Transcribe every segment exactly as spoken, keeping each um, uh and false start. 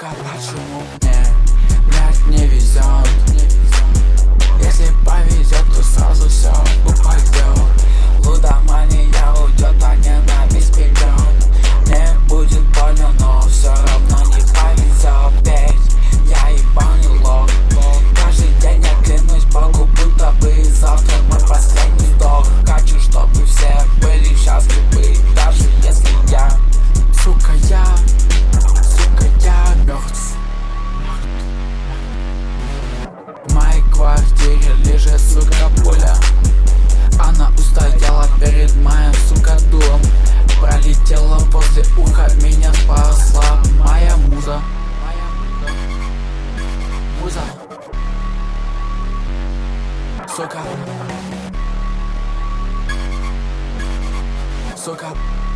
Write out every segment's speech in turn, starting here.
Сука, почему мне, блядь, не везет? Если повезет, то сразу все упадет. Лудомания уйдет, а ненависть придет. Мне будет больно, но все равно не повезет. Ведь я ебаный лох. Каждый день я клянусь Богу, будто бы завтра мой последний вдох. Хочу, чтобы все были счастливы, даже если я, сука, я, сука, я мертв. В моей квартире лежит, сука, пуля. Она устояла перед моим, сука, дулом. Пролетела возле уха, меня спасла моя муза. Муза. Сука. Сука.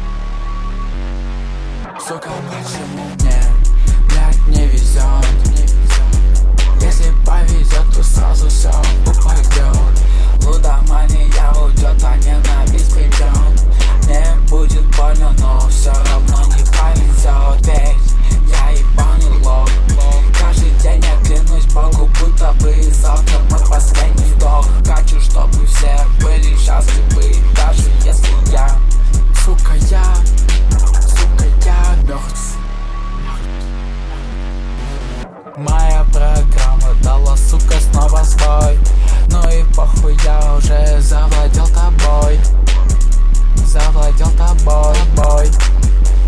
Сука, почему мне, блядь, не везет? Если повезет, то сразу все упадет. Лудомания уйдет, а ненависть придет. Мне будет больно, но все равно не повезет. Ведь я ебаный лох. Каждый день я клянусь Богу, будто бы завтра мой последний вдох. Хочу, чтобы все были счастливы, даже если я, сука, я, сука, я мертв. Моя программа дала, сука, снова свой. Ну и похуй, я уже завладел тобой. Завладел тобой, бой.